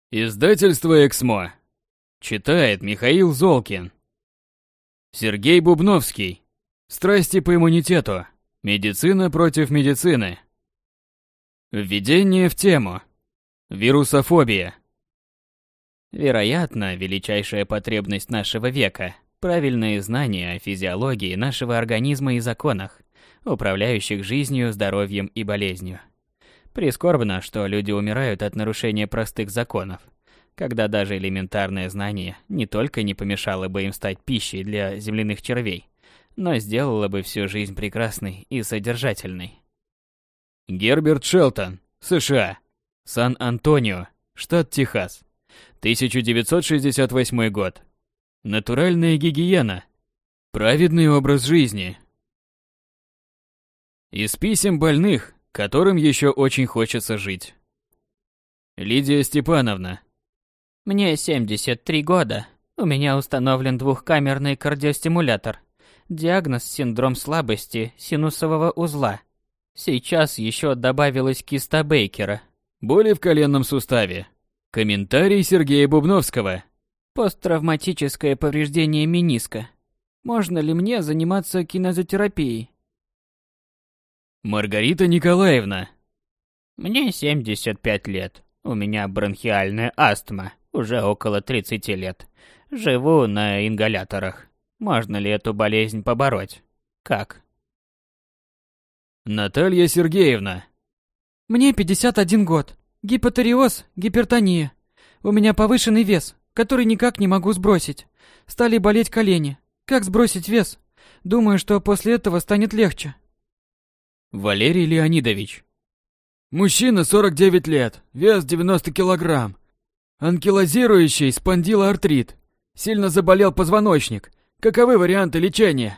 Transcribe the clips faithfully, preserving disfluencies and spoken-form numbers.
Издательство «Эксмо». Читает Михаил Золкин. Сергей Бубновский. Страсти по иммунитету. Медицина против медицины. Введение в тему. Вирусофобия. Вероятно, величайшая потребность нашего века – правильные знания о физиологии нашего организма и законах, управляющих жизнью, здоровьем и болезнью. Прискорбно, что люди умирают от нарушения простых законов, когда даже элементарное знание не только не помешало бы им стать пищей для земляных червей, но сделало бы всю жизнь прекрасной и содержательной. Герберт Шелтон, США. Сан-Антонио, штат Техас. тысяча девятьсот шестьдесят восьмой год. Натуральная гигиена. Праведный образ жизни. Из писем больных, которым еще очень хочется жить. Лидия Степановна. Мне семьдесят три года. У меня установлен двухкамерный кардиостимулятор. Диагноз – синдром слабости синусового узла. Сейчас еще добавилась киста Бейкера. Боли в коленном суставе. Комментарий Сергея Бубновского. Посттравматическое повреждение мениска. Можно ли мне заниматься кинезотерапией? Маргарита Николаевна. Мне семьдесят пять лет. У меня бронхиальная астма. Уже около тридцати лет. Живу на ингаляторах. Можно ли эту болезнь побороть? Как? Наталья Сергеевна. Мне пятьдесят один год. Гипотериоз, гипертония. У меня повышенный вес, который никак не могу сбросить. Стали болеть колени. Как сбросить вес? Думаю, что после этого станет легче. Валерий Леонидович. Мужчина, сорок девять лет, вес девяносто килограмм. Анкилозирующий спондилоартрит. Сильно заболел позвоночник. Каковы варианты лечения?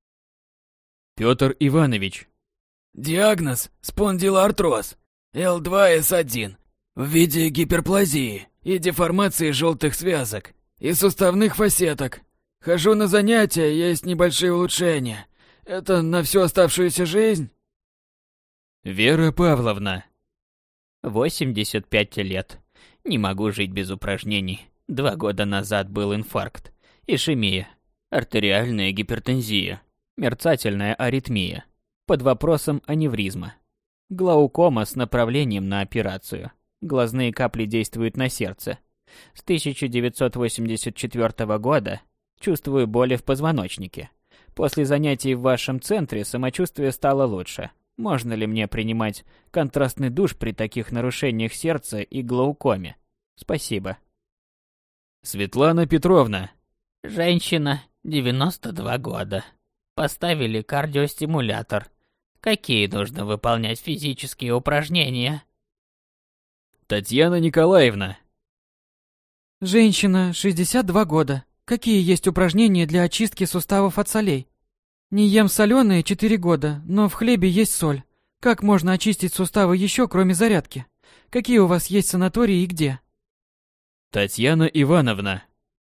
Петр Иванович. Диагноз – спондилоартроз, эл два эс один, в виде гиперплазии и деформации желтых связок и суставных фасеток. Хожу на занятия, есть небольшие улучшения. Это на всю оставшуюся жизнь? Вера Павловна. восемьдесят пять лет. Не могу жить без упражнений. Два года назад был инфаркт, ишемия, артериальная гипертензия, мерцательная аритмия. Под вопросом аневризма. Глаукома с направлением на операцию. Глазные капли действуют на сердце. С тысяча девятьсот восемьдесят четвёртого года чувствую боли в позвоночнике. После занятий в вашем центре самочувствие стало лучше. Можно ли мне принимать контрастный душ при таких нарушениях сердца и глаукоме? Спасибо. Светлана Петровна. Женщина, девяносто два года. Поставили кардиостимулятор. Какие нужно выполнять физические упражнения? Татьяна Николаевна. Женщина, шестьдесят два года. Какие есть упражнения для очистки суставов от солей? Не ем соленые четыре года, но в хлебе есть соль. Как можно очистить суставы еще, кроме зарядки? Какие у вас есть санатории и где? Татьяна Ивановна.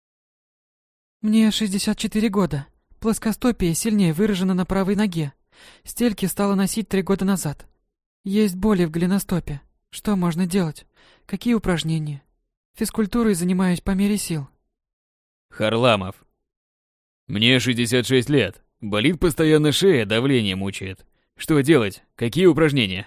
Мне шестьдесят четыре года. Плоскостопие сильнее выражено на правой ноге. Стельки стала носить три года назад. Есть боли в голеностопе. Что можно делать? Какие упражнения? Физкультурой занимаюсь по мере сил. Харламов. Мне шестьдесят шесть лет. Болит постоянно шея, давление мучает. Что делать? Какие упражнения?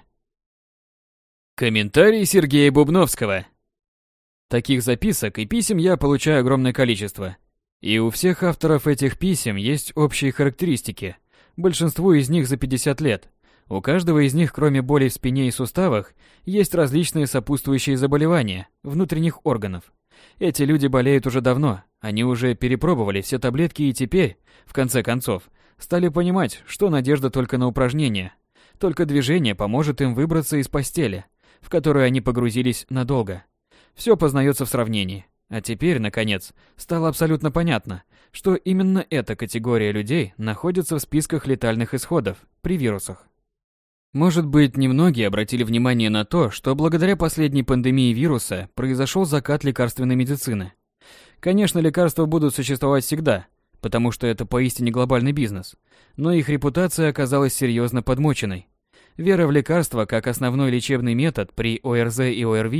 Комментарий Сергея Бубновского. Таких записок и писем я получаю огромное количество. И у всех авторов этих писем есть общие характеристики. Большинству из них за пятьдесят лет. У каждого из них, кроме болей в спине и суставах, есть различные сопутствующие заболевания внутренних органов. Эти люди болеют уже давно, они уже перепробовали все таблетки и теперь, в конце концов, стали понимать, что надежда только на упражнения. Только движение поможет им выбраться из постели, в которую они погрузились надолго. Все познается в сравнении. А теперь, наконец, стало абсолютно понятно, что именно эта категория людей находится в списках летальных исходов при вирусах. Может быть, немногие обратили внимание на то, что благодаря последней пандемии вируса произошел закат лекарственной медицины. Конечно, лекарства будут существовать всегда, потому что это поистине глобальный бизнес, но их репутация оказалась серьезно подмоченной. Вера в лекарства как основной лечебный метод при ОРЗ и ОРВИ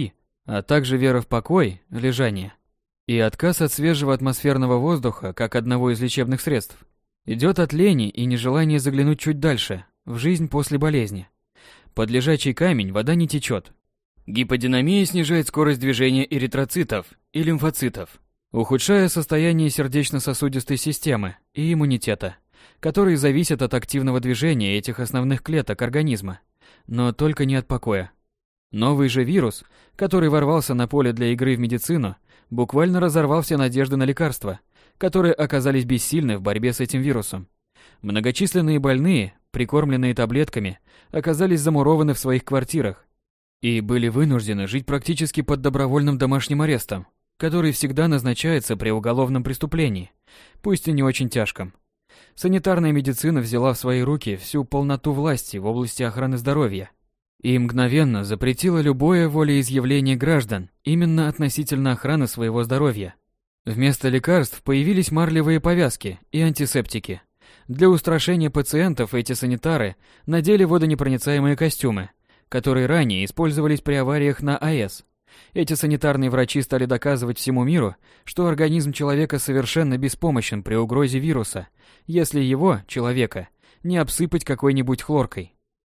а также вера в покой, лежание, и отказ от свежего атмосферного воздуха как одного из лечебных средств, идет от лени и нежелания заглянуть чуть дальше, в жизнь после болезни. Под лежачий камень вода не течет. Гиподинамия снижает скорость движения эритроцитов и лимфоцитов, ухудшая состояние сердечно-сосудистой системы и иммунитета, которые зависят от активного движения этих основных клеток организма, но только не от покоя. Новый же вирус, который ворвался на поле для игры в медицину, буквально разорвал все надежды на лекарства, которые оказались бессильны в борьбе с этим вирусом. Многочисленные больные, прикормленные таблетками, оказались замурованы в своих квартирах и были вынуждены жить практически под добровольным домашним арестом, который всегда назначается при уголовном преступлении, пусть и не очень тяжком. Санитарная медицина взяла в свои руки всю полноту власти в области охраны здоровья и мгновенно запретила любое волеизъявление граждан именно относительно охраны своего здоровья. Вместо лекарств появились марлевые повязки и антисептики. Для устрашения пациентов эти санитары надели водонепроницаемые костюмы, которые ранее использовались при авариях на АЭС. Эти санитарные врачи стали доказывать всему миру, что организм человека совершенно беспомощен при угрозе вируса, если его, человека, не обсыпать какой-нибудь хлоркой.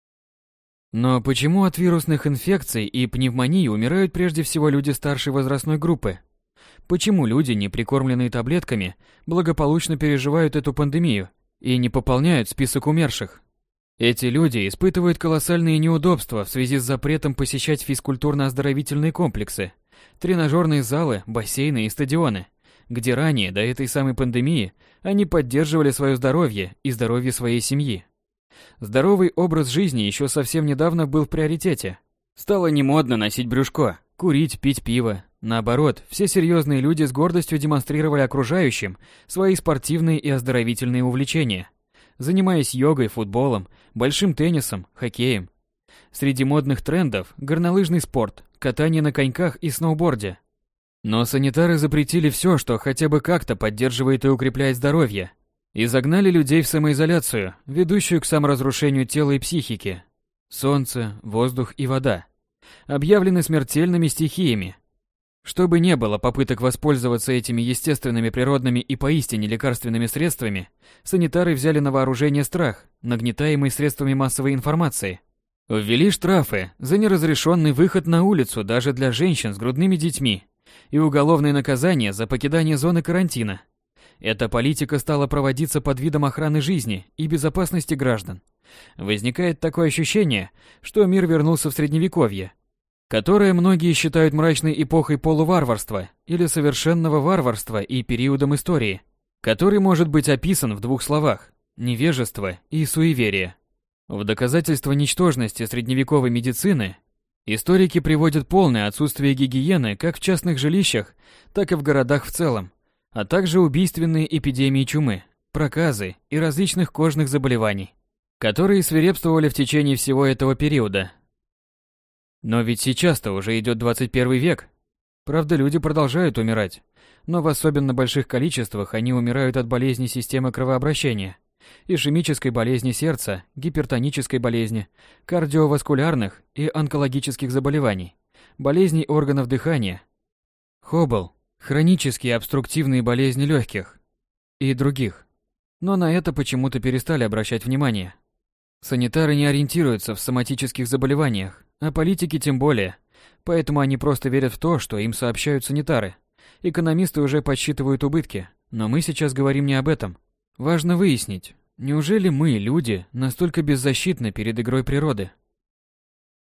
Но почему от вирусных инфекций и пневмонии умирают прежде всего люди старшей возрастной группы? Почему люди, не прикормленные таблетками, благополучно переживают эту пандемию и не пополняют список умерших? Эти люди испытывают колоссальные неудобства в связи с запретом посещать физкультурно-оздоровительные комплексы, тренажерные залы, бассейны и стадионы, где ранее, до этой самой пандемии, они поддерживали свое здоровье и здоровье своей семьи. Здоровый образ жизни еще совсем недавно был в приоритете. Стало немодно носить брюшко, курить, пить пиво. Наоборот, все серьезные люди с гордостью демонстрировали окружающим свои спортивные и оздоровительные увлечения, занимаясь йогой, футболом, большим теннисом, хоккеем. Среди модных трендов – горнолыжный спорт, катание на коньках и сноуборде. Но санитары запретили все, что хотя бы как-то поддерживает и укрепляет здоровье, и загнали людей в самоизоляцию, ведущую к саморазрушению тела и психики. Солнце, воздух и вода объявлены смертельными стихиями. Чтобы не было попыток воспользоваться этими естественными, природными и поистине лекарственными средствами, санитары взяли на вооружение страх, нагнетаемый средствами массовой информации. Ввели штрафы за неразрешенный выход на улицу даже для женщин с грудными детьми и уголовные наказания за покидание зоны карантина. Эта политика стала проводиться под видом охраны жизни и безопасности граждан. Возникает такое ощущение, что мир вернулся в средневековье, которое многие считают мрачной эпохой полуварварства или совершенного варварства и периодом истории, который может быть описан в двух словах – невежество и суеверие. В доказательство ничтожности средневековой медицины историки приводят полное отсутствие гигиены как в частных жилищах, так и в городах в целом, а также убийственные эпидемии чумы, проказы и различных кожных заболеваний, которые свирепствовали в течение всего этого периода. Но ведь сейчас-то уже идет двадцать первый век. Правда, люди продолжают умирать, но в особенно больших количествах они умирают от болезней системы кровообращения, ишемической болезни сердца, гипертонической болезни, кардиоваскулярных и онкологических заболеваний, болезней органов дыхания, хобл, хронические обструктивные болезни легких и других. Но на это почему-то перестали обращать внимание. Санитары не ориентируются в соматических заболеваниях, а политики тем более, поэтому они просто верят в то, что им сообщают санитары. Экономисты уже подсчитывают убытки, но мы сейчас говорим не об этом. Важно выяснить, неужели мы, люди, настолько беззащитны перед игрой природы?